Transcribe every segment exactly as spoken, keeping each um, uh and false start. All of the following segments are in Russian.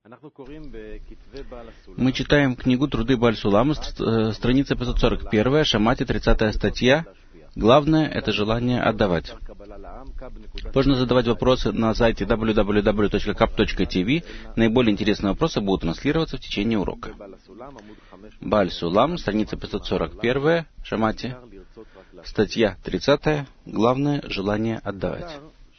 Мы читаем книгу «Труды Бааль Сулама», страница пятьсот сорок один, Шамати, тридцатая статья. Главное — это желание отдавать. Можно задавать вопросы на сайте дабл ю дабл ю дабл ю точка кап точка ти ви. Наиболее интересные вопросы будут транслироваться в течение урока. Бааль Сулам, страница пятьсот сорок один, Шамати, статья тридцатая. Главное — желание отдавать.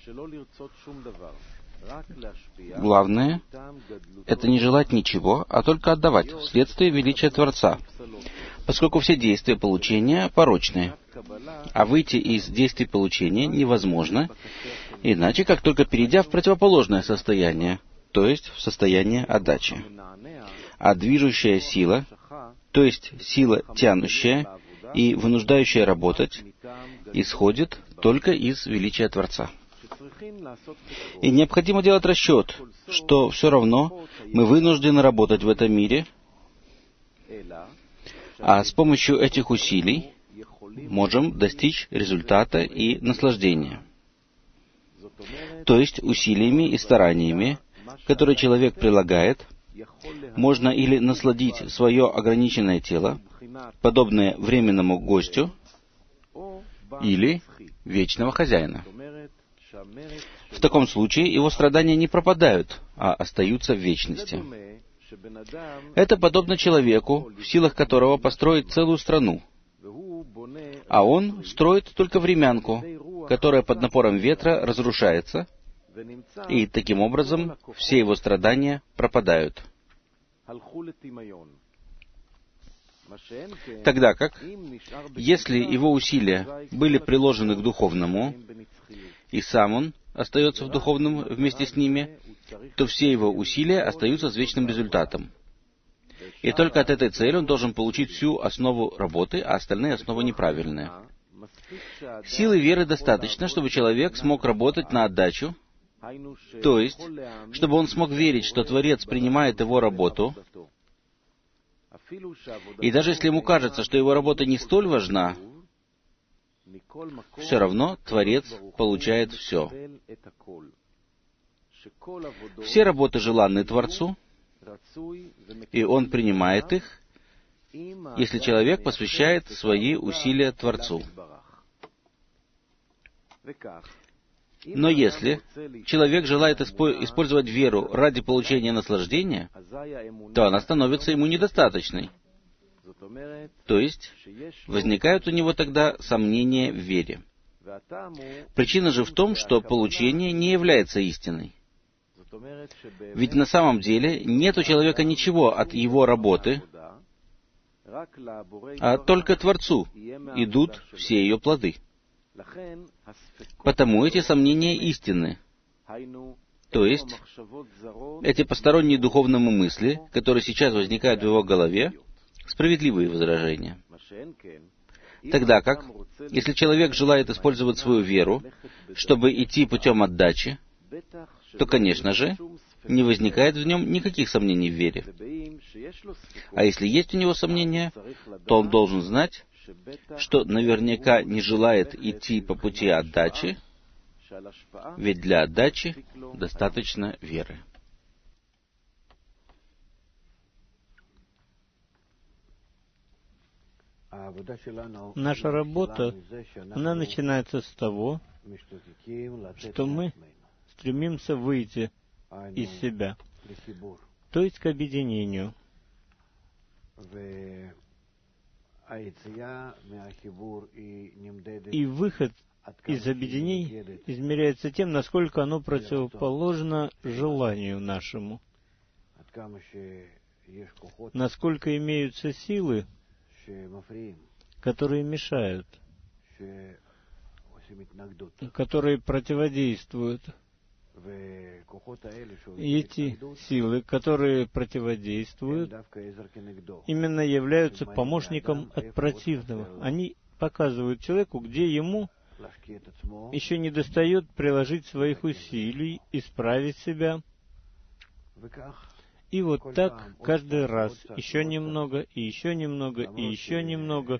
Главное — это не желать ничего, а только отдавать, вследствие величия Творца, поскольку все действия получения порочные, а выйти из действий получения невозможно, иначе как только перейдя в противоположное состояние, то есть в состояние отдачи. А движущая сила, то есть сила тянущая и вынуждающая работать, исходит только из величия Творца. И необходимо делать расчет, что все равно мы вынуждены работать в этом мире, а с помощью этих усилий можем достичь результата и наслаждения. То есть усилиями и стараниями, которые человек прилагает, можно или насладить свое ограниченное тело, подобное временному гостю, или вечного хозяина. В таком случае его страдания не пропадают, а остаются в вечности. Это подобно человеку, в силах которого построить целую страну, а он строит только времянку, которая под напором ветра разрушается, и таким образом все его страдания пропадают. Тогда как, если его усилия были приложены к духовному, и сам он остается в духовном вместе с ними, то все его усилия остаются с вечным результатом. И только от этой цели он должен получить всю основу работы, а остальные основы неправильные. Силы веры достаточно, чтобы человек смог работать на отдачу, то есть, чтобы он смог верить, что Творец принимает его работу, и даже если ему кажется, что его работа не столь важна, все равно Творец получает все. Все работы желанны Творцу, и Он принимает их, если человек посвящает свои усилия Творцу. Но если человек желает использовать веру ради получения наслаждения, то она становится ему недостаточной. То есть, возникают у него тогда сомнения в вере. Причина же в том, что получение не является истиной. Ведь на самом деле нет у человека ничего от его работы, а только Творцу идут все ее плоды. Потому эти сомнения истинны. То есть, эти посторонние духовному мысли, которые сейчас возникают в его голове, справедливые возражения. Тогда как, если человек желает использовать свою веру, чтобы идти путем отдачи, то, конечно же, не возникает в нем никаких сомнений в вере. А если есть у него сомнения, то он должен знать, что наверняка не желает идти по пути отдачи, ведь для отдачи достаточно веры. Наша работа, она начинается с того, что мы стремимся выйти из себя, то есть к объединению. И выход из объединений измеряется тем, насколько оно противоположно желанию нашему, насколько имеются силы, которые мешают, которые противодействуют. И эти силы, которые противодействуют, именно являются помощником от противного. Они показывают человеку, где ему еще недостает приложить своих усилий, исправить себя. И вот так каждый раз еще немного, и еще немного, и еще немного.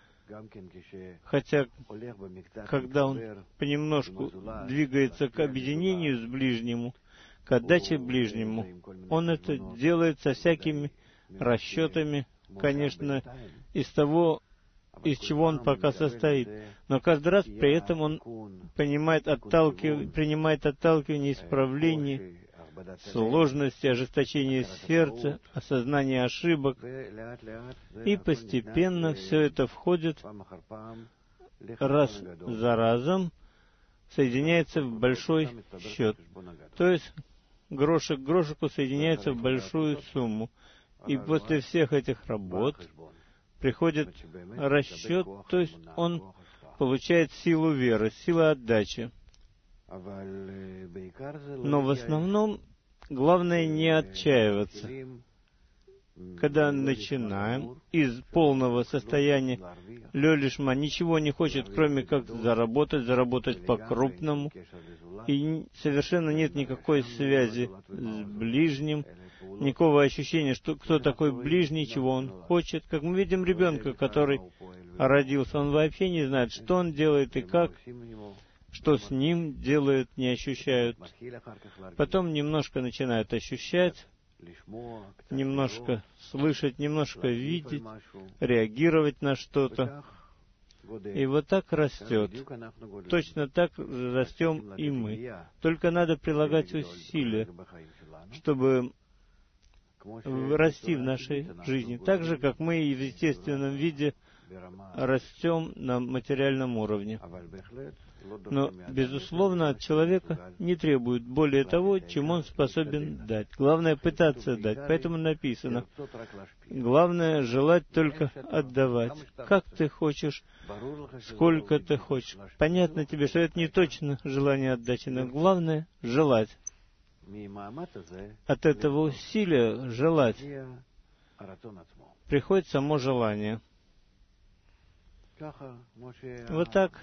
Хотя, когда он понемножку двигается к объединению с ближнему, к отдаче ближнему. Он это делает со всякими расчетами, конечно, из того, из чего он пока состоит. Но каждый раз при этом он понимает отталкив... принимает отталкивание, исправление, сложности, ожесточение сердца, осознание ошибок. И постепенно все это входит раз за разом, соединяется в большой счет. То есть грошек к грошику соединяется в большую сумму. И после всех этих работ приходит расчет, то есть он получает силу веры, силу отдачи. Но в основном главное не отчаиваться. Когда начинаем из полного состояния лёлишма ничего не хочет, кроме как заработать, заработать по-крупному, и совершенно нет никакой связи с ближним, никакого ощущения, что кто такой ближний, чего он хочет. Как мы видим ребенка, который родился, он вообще не знает, что он делает и как, что с ним делают, не ощущают. Потом немножко начинают ощущать, немножко слышать, немножко видеть, реагировать на что-то. И вот так растет. Точно так же растем и мы. Только надо прилагать усилия, чтобы расти в нашей жизни. Так же, как мы и в естественном виде растем на материальном уровне. Но, безусловно, от человека не требует более того, чем он способен дать. Главное — пытаться дать. Поэтому написано, главное — желать только отдавать. Как ты хочешь, сколько ты хочешь. Понятно тебе, что это не точно желание отдачи, но главное — желать. От этого усилия желать приходит само желание. Вот так,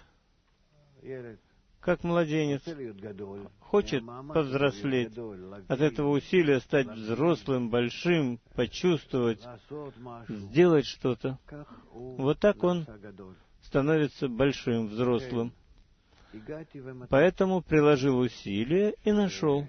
как младенец хочет повзрослеть, от этого усилия стать взрослым, большим, почувствовать, сделать что-то. Вот так он становится большим, взрослым. Поэтому приложил усилия и нашел.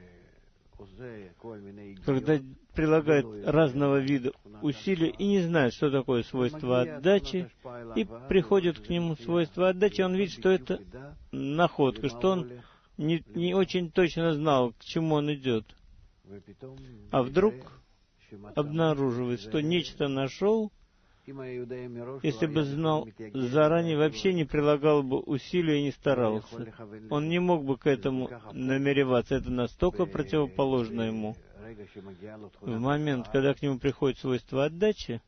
Когда прилагает разного вида усилия и не знает, что такое свойство отдачи, и приходит к нему свойство отдачи, он видит, что это находка, что он не, не очень точно знал, к чему он идет. А вдруг обнаруживает, что нечто нашел. Если бы знал заранее, вообще не прилагал бы усилия и не старался. Он не мог бы к этому намереваться. Это настолько противоположно ему. В момент, когда к нему приходит свойство отдачи,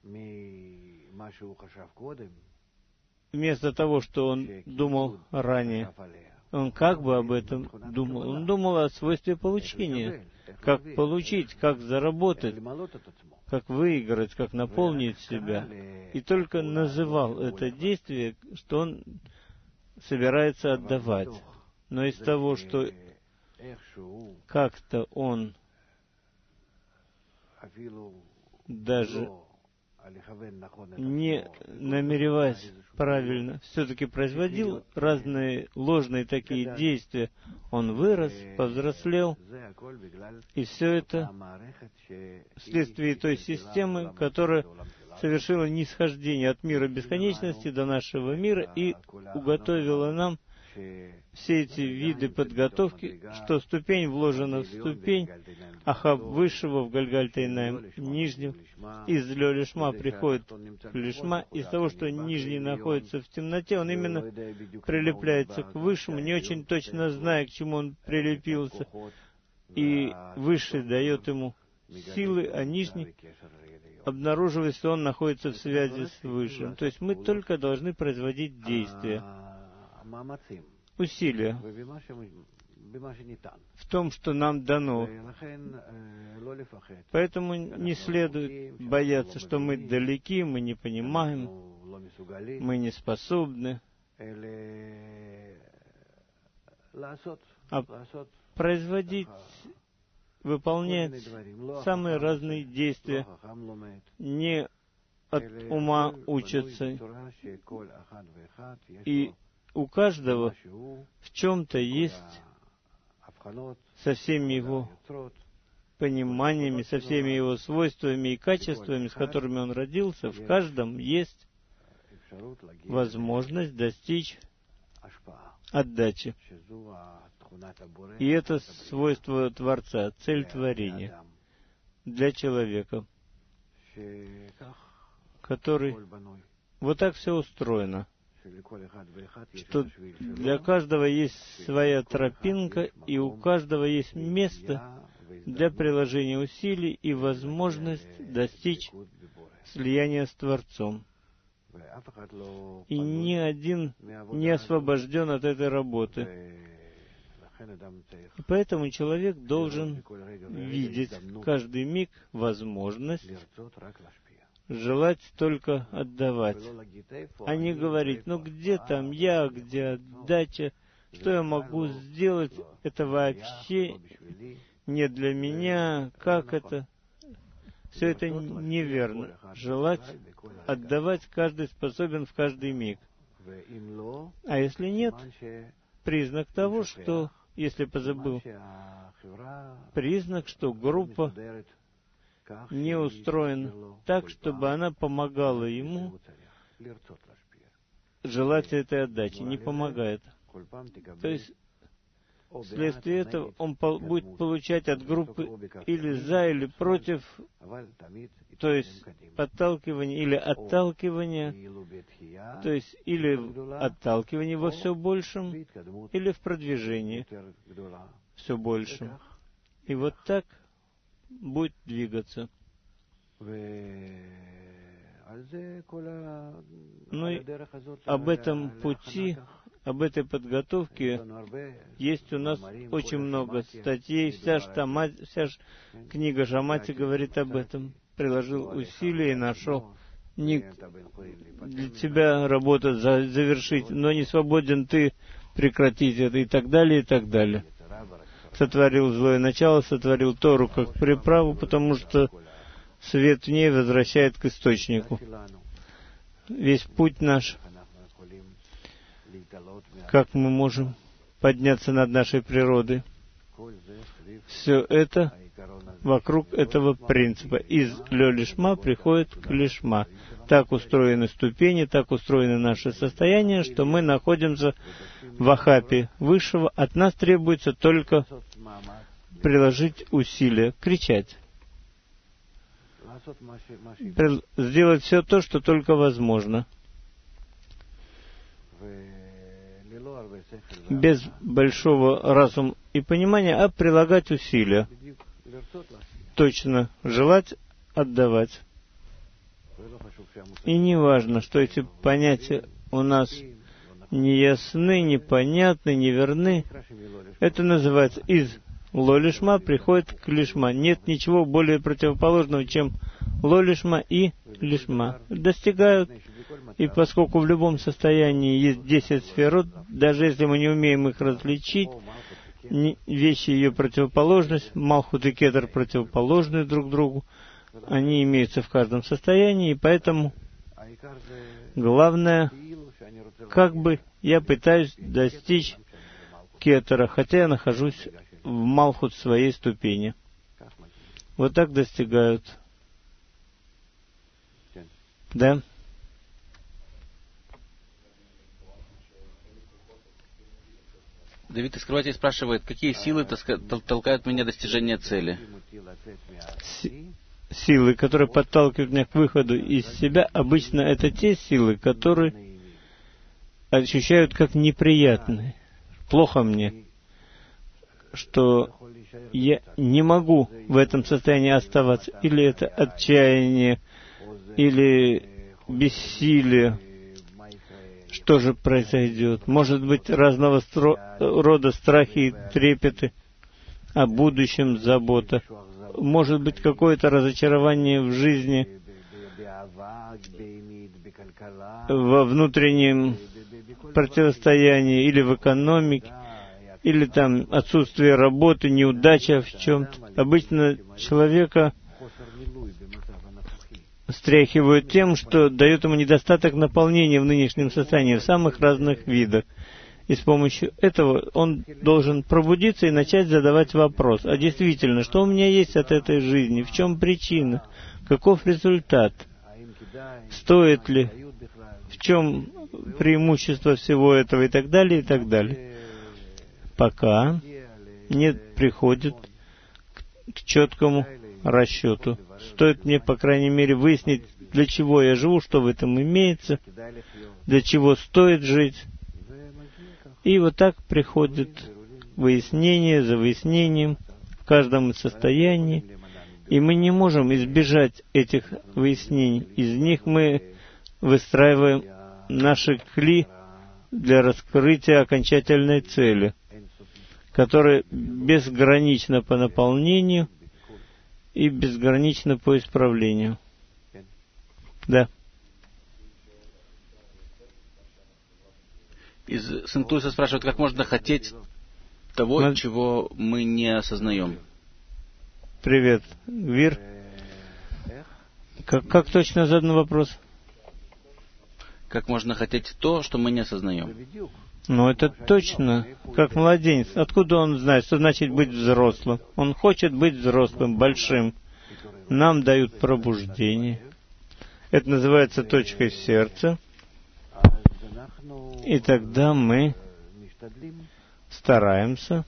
вместо того, что он думал ранее, он как бы об этом думал. Он думал о свойстве получения. Как получить, как заработать, как выиграть, как наполнить себя. И только называл это действие, что он собирается отдавать. Но из того, что как-то он даже не намереваясь правильно, все-таки производил разные ложные такие действия. Он вырос, повзрослел, и все это вследствие той системы, которая совершила нисхождение от мира бесконечности до нашего мира и уготовила нам все эти виды подготовки, что ступень вложена в ступень, ахав высшего в Гальгальтайнаем нижнем, из лё-лишма приходит к лишма, из того, что нижний находится в темноте, он именно прилепляется к высшему, не очень точно зная, к чему он прилепился, и высший дает ему силы, а нижний обнаруживает, что он находится в связи с высшим. То есть мы только должны производить действия, усилия в том, что нам дано. Поэтому не следует бояться, что мы далеки, мы не понимаем, мы не способны. А производить, выполнять самые разные действия, не от ума учатся. И у каждого в чем-то есть со всеми его пониманиями, со всеми его свойствами и качествами, с которыми он родился, в каждом есть возможность достичь отдачи. И это свойство Творца, цель творения для человека, который... Вот так все устроено, что для каждого есть своя тропинка, и у каждого есть место для приложения усилий и возможность достичь слияния с Творцом. И ни один не освобожден от этой работы. И поэтому человек должен видеть каждый миг возможность желать только отдавать, а не говорить, ну где там я, где отдача, что я могу сделать, это вообще не для меня, как это? Все это неверно. Желать, отдавать каждый способен в каждый миг. А если нет, признак того, что, если позабыл, признак, что группа не устроена так, чтобы она помогала ему желать этой отдачи. Не помогает. То есть, вследствие этого он по- будет получать от группы или за, или против, то есть подталкивание или отталкивание, то есть или отталкивание во все большем, или в продвижении все большем. И вот так будет двигаться. Ну и об этом пути, об этой подготовке есть у нас очень много статей. Вся, штама, вся ж книга Шамати говорит об этом. Приложил усилия и нашел. Не для тебя работа за, завершить, но не свободен ты прекратить это, и так далее, и так далее. Сотворил злое начало, сотворил Тору как приправу, потому что свет в ней возвращает к источнику. Весь путь наш, как мы можем подняться над нашей природой, все это вокруг этого принципа. Из лё-лишма приходит к лишма. Так устроены ступени, так устроены наши состояния, что мы находимся в ахапе высшего. От нас требуется только приложить усилия, кричать, сделать все то, что только возможно, без большого разума и понимания, а прилагать усилия. Точно желать, отдавать. И не важно, что эти понятия у нас не ясны, непонятны, неверны. Это называется из ло-лишма приходит к лишма. Нет ничего более противоположного, чем ло-лишма и лишма. Достигают, и поскольку в любом состоянии есть десять сферот, даже если мы не умеем их различить, вещи ее противоположность, Малхут и Кетер противоположны друг другу, они имеются в каждом состоянии, и поэтому главное, как бы я пытаюсь достичь Кетера, хотя я нахожусь в Малхут своей ступени. Вот так достигают. Да? Давид Искрыватель спрашивает, какие силы толкают меня достижения цели? Силы, которые подталкивают меня к выходу из себя, обычно это те силы, которые ощущают как неприятные. Плохо мне, что я не могу в этом состоянии оставаться. Или это отчаяние, или бессилие. Что же произойдет? Может быть, разного стро- рода страхи и трепеты, о будущем забота. Может быть, какое-то разочарование в жизни, во внутреннем противостоянии, или в экономике, или там отсутствие работы, неудача в чем-то. Обычно человека стряхивают тем, что дает ему недостаток наполнения в нынешнем состоянии, в самых разных видах. И с помощью этого он должен пробудиться и начать задавать вопрос: а действительно, что у меня есть от этой жизни? В чем причина? Каков результат? Стоит ли? В чем преимущество всего этого? И так далее, и так далее. Пока не приходит к, к четкому расчету. Стоит мне, по крайней мере, выяснить, для чего я живу, что в этом имеется, для чего стоит жить. И вот так приходит выяснение за выяснением в каждом состоянии. И мы не можем избежать этих выяснений. Из них мы выстраиваем наши кли для раскрытия окончательной цели, которая безгранична по наполнению и безгранична по исправлению. Да. Из Сент-Луиса спрашивают, как можно хотеть того, Мы... чего мы не осознаем. Привет, Гвир. Как, как точно задан вопрос? Как можно хотеть то, что мы не осознаем? Ну, это точно, как младенец. Откуда он знает, что значит быть взрослым? Он хочет быть взрослым, большим. Нам дают пробуждение. Это называется точкой сердца. И тогда мы стараемся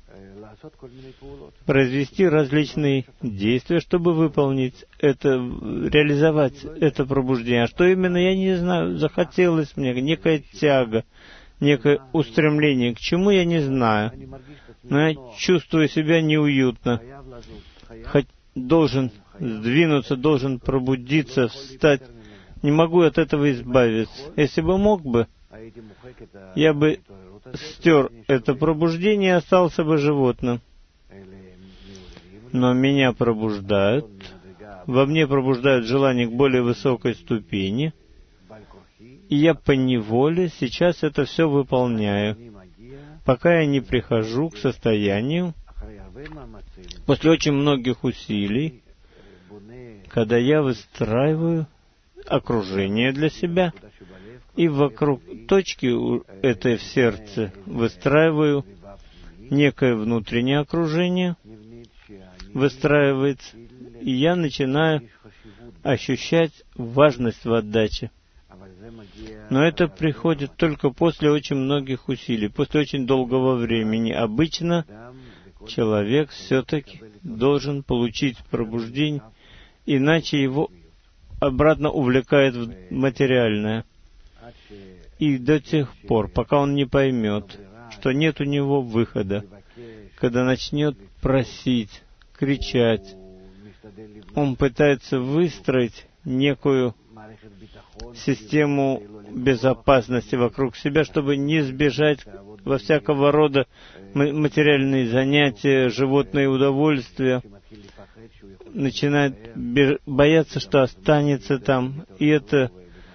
произвести различные действия, чтобы выполнить это, реализовать это пробуждение. А что именно, я не знаю. Захотелось мне, некая тяга, некое устремление. К чему, я не знаю. Но я чувствую себя неуютно. Хоть должен сдвинуться, должен пробудиться, встать. Не могу от этого избавиться. Если бы мог бы, я бы стер это пробуждение и остался бы животным. Но меня пробуждают, во мне пробуждают желание к более высокой ступени, и я поневоле сейчас это все выполняю, пока я не прихожу к состоянию, после очень многих усилий, когда я выстраиваю окружение для себя, и вокруг точки этой в сердце выстраиваю некое внутреннее окружение, выстраивается, и я начинаю ощущать важность в отдаче. Но это приходит только после очень многих усилий, после очень долгого времени. Обычно человек все-таки должен получить пробуждение, иначе его обратно увлекает в материальное. И до тех пор, пока он не поймет, что нет у него выхода, когда начнет просить, кричать, он пытается выстроить некую систему безопасности вокруг себя, чтобы не сбежать во всякого рода материальные занятия, животные удовольствия, начинает бояться, что останется там, и это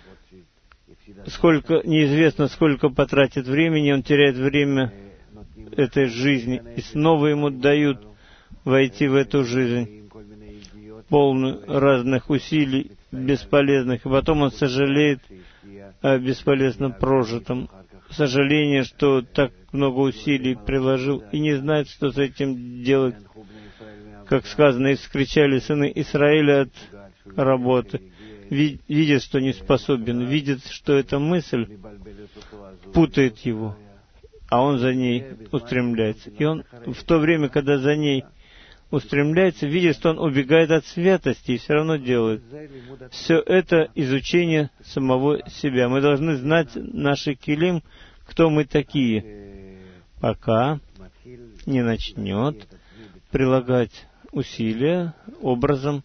сколько, неизвестно, сколько потратит времени, он теряет время этой жизни, и снова ему дают войти в эту жизнь, полную разных усилий, бесполезных, и потом он сожалеет о бесполезно прожитом, сожаление, что так много усилий приложил, и не знает, что с этим делать. Как сказано, и вскричали сыны Израиля от работы. Видит, что не способен, видит, что эта мысль путает его, а он за ней устремляется. И он в то время, когда за ней устремляется, видит, что он убегает от святости и все равно делает. Все это изучение самого себя. Мы должны знать наши килим, кто мы такие, пока не начнет прилагать усилия образом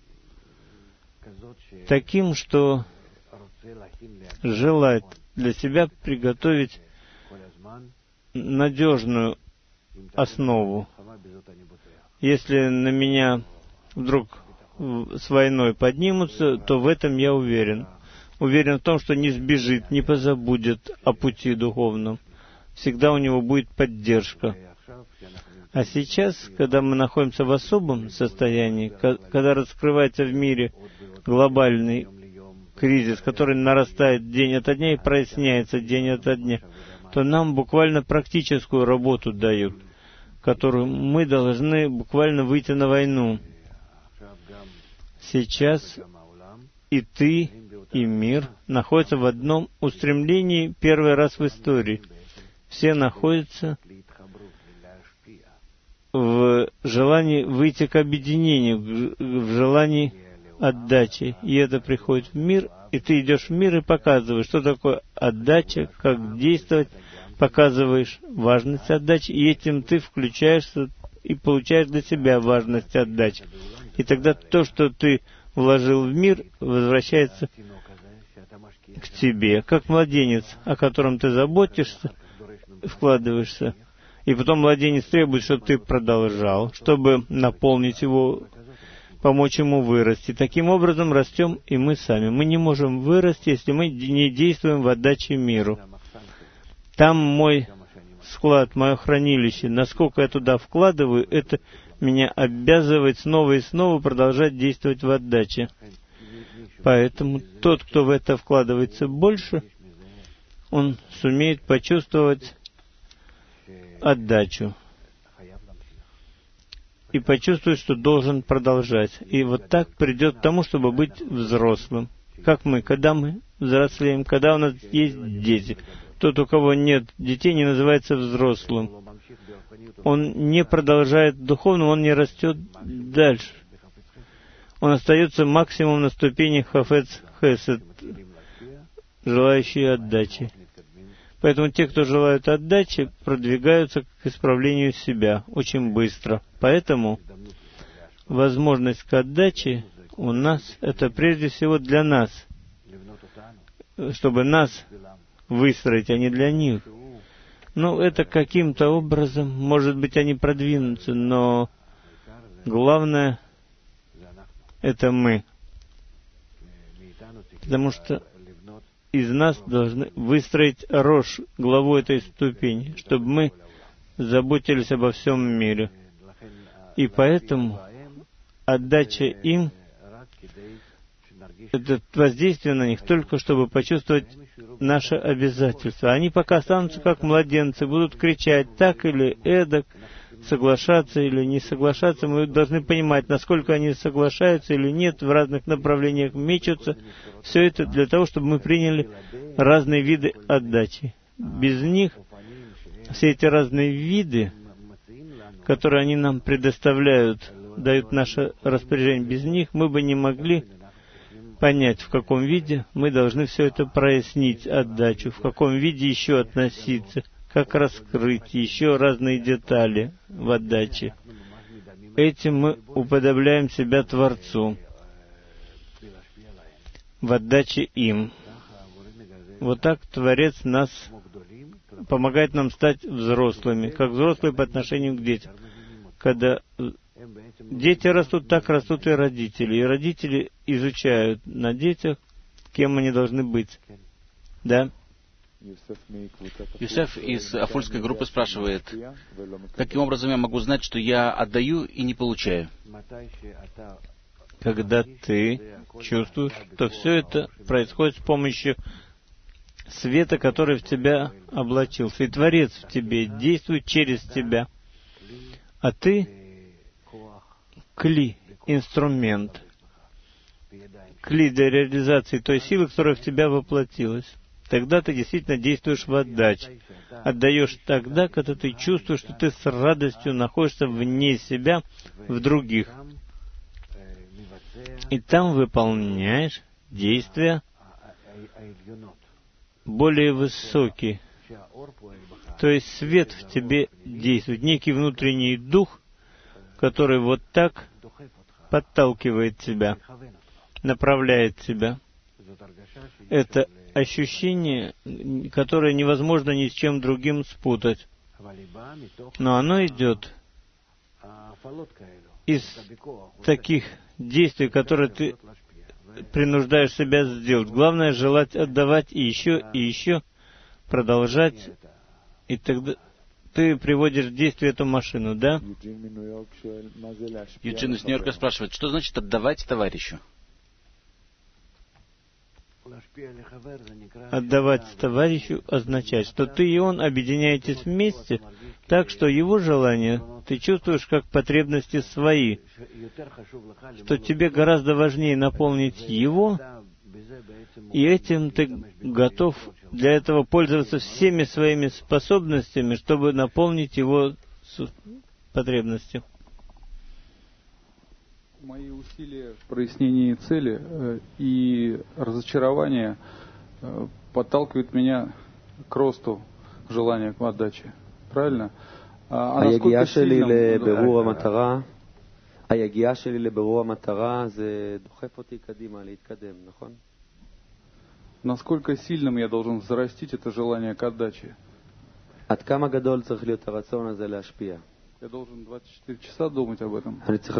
таким, что желает для себя приготовить надежную основу. Если на меня вдруг с войной поднимутся, то в этом я уверен. Уверен в том, что не сбежит, не позабудет о пути духовном. Всегда у него будет поддержка. А сейчас, когда мы находимся в особом состоянии, когда раскрывается в мире глобальный кризис, который нарастает день ото дня и проясняется день ото дня, то нам буквально практическую работу дают, которую мы должны буквально выйти на войну. Сейчас и ты, и мир находятся в одном устремлении первый раз в истории. Все находятся в желании выйти к объединению, в желании отдачи. И это приходит в мир, и ты идешь в мир и показываешь, что такое отдача, как действовать, показываешь важность отдачи, и этим ты включаешься и получаешь для себя важность отдачи. И тогда то, что ты вложил в мир, возвращается к тебе, как младенец, о котором ты заботишься, вкладываешься. И потом младенец требует, чтобы ты продолжал, чтобы наполнить его, помочь ему вырасти. Таким образом растем и мы сами. Мы не можем вырасти, если мы не действуем в отдаче миру. Там мой склад, мое хранилище. Насколько я туда вкладываю, это меня обязывает снова и снова продолжать действовать в отдаче. Поэтому тот, кто в это вкладывается больше, он сумеет почувствовать отдачу и почувствует, что должен продолжать. И вот так придет к тому, чтобы быть взрослым. Как мы, когда мы взрослеем, когда у нас есть дети. Тот, у кого нет детей, не называется взрослым. Он не продолжает духовно, он не растет дальше. Он остается максимум на ступени хафец хесед, желающие отдачи. Поэтому те, кто желают отдачи, продвигаются к исправлению себя очень быстро. Поэтому возможность к отдаче у нас — это прежде всего для нас, чтобы нас выстроить, а не для них. Ну, это каким-то образом, может быть, они продвинутся, но главное — это мы. Потому что из нас должны выстроить Рош, главу этой ступени, чтобы мы заботились обо всем мире. И поэтому отдача им — это воздействие на них только, чтобы почувствовать наше обязательство. Они пока останутся как младенцы, будут кричать так или эдак, соглашаться или не соглашаться. Мы должны понимать, насколько они соглашаются или нет, в разных направлениях мечутся. Все это для того, чтобы мы приняли разные виды отдачи. Без них все эти разные виды, которые они нам предоставляют, дают наше распоряжение, без них мы бы не могли понять, в каком виде мы должны все это прояснить, отдачу, в каком виде еще относиться, как раскрыть еще разные детали в отдаче. Этим мы уподобляем себя Творцу в отдаче им. Вот так Творец нас помогает нам стать взрослыми, как взрослые по отношению к детям. Когда дети растут, так растут и родители. И родители изучают на детях, кем они должны быть. Да? Юсеф из афульской группы спрашивает, каким образом я могу знать, что я отдаю и не получаю? Когда ты чувствуешь, что все это происходит с помощью света, который в тебя облачился. И Творец в тебе действует через тебя. А ты кли, инструмент. Кли для реализации той силы, которая в тебя воплотилась. Тогда ты действительно действуешь в отдаче. Отдаешь тогда, когда ты чувствуешь, что ты с радостью находишься вне себя, в других. И там выполняешь действия более высокие. То есть свет в тебе действует, некий внутренний дух, который вот так подталкивает тебя, направляет тебя. Это ощущение, которое невозможно ни с чем другим спутать. Но оно идет из таких действий, которые ты принуждаешь себя сделать. Главное — желать отдавать и еще, и еще, продолжать, и тогда ты приводишь в действие эту машину, да? Юджин из Нью-Йорка спрашивает, что значит отдавать товарищу? Отдавать товарищу означает, что ты и он объединяетесь вместе, так что его желания ты чувствуешь как потребности свои, что тебе гораздо важнее наполнить его, и этим ты готов для этого пользоваться всеми своими способностями, чтобы наполнить его потребности. Мои усилия в прояснении цели э, и разочарования э, подталкивают меня к росту желания к отдаче. Правильно? А, а насколько сильным... Насколько сильным я должен взрастить это желание к отдаче? Я должен двадцать четыре часа думать об этом.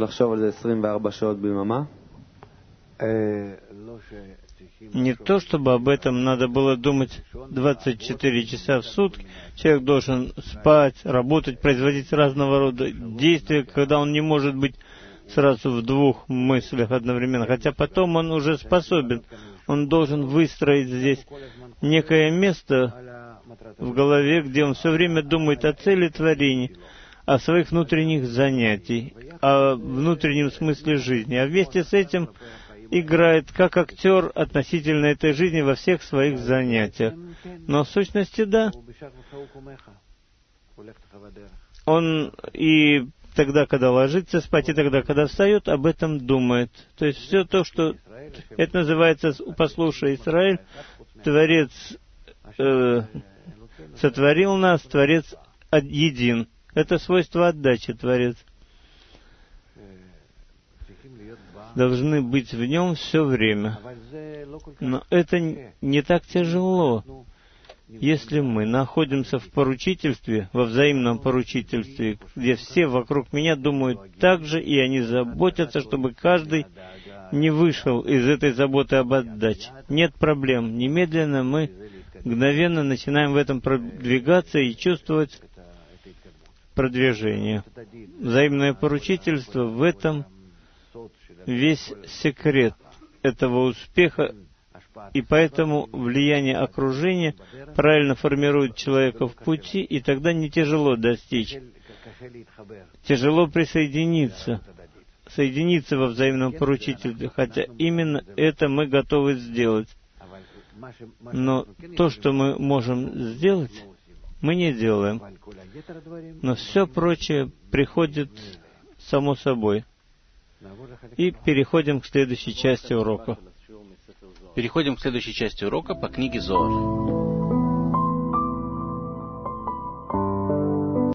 Не то, чтобы об этом надо было думать двадцать четыре часа в сутки. Человек должен спать, работать, производить разного рода действия, когда он не может быть сразу в двух мыслях одновременно. Хотя потом он уже способен. Он должен выстроить здесь некое место в голове, где он все время думает о цели творения, о своих внутренних занятиях, о внутреннем смысле жизни. А вместе с этим играет как актер относительно этой жизни во всех своих занятиях. Но в сущности, да, он и тогда, когда ложится спать, и тогда, когда встает, об этом думает. То есть все то, что... Это называется «Послушай, Израиль», Творец э, сотворил нас, Творец един. Это свойство отдачи, Творец. Должны быть в нем все время. Но это не так тяжело. Если мы находимся в поручительстве, во взаимном поручительстве, где все вокруг меня думают так же, и они заботятся, чтобы каждый не вышел из этой заботы об отдаче. Нет проблем. Немедленно мы мгновенно начинаем в этом продвигаться и чувствовать продвижение. Взаимное поручительство — в этом весь секрет этого успеха, и поэтому влияние окружения правильно формирует человека в пути, и тогда не тяжело достичь. Тяжело присоединиться, соединиться во взаимном поручительстве, хотя именно это мы готовы сделать. Но то, что мы можем сделать, мы не делаем. Но все прочее приходит само собой. И переходим к следующей части урока. Переходим к следующей части урока по книге Зоар.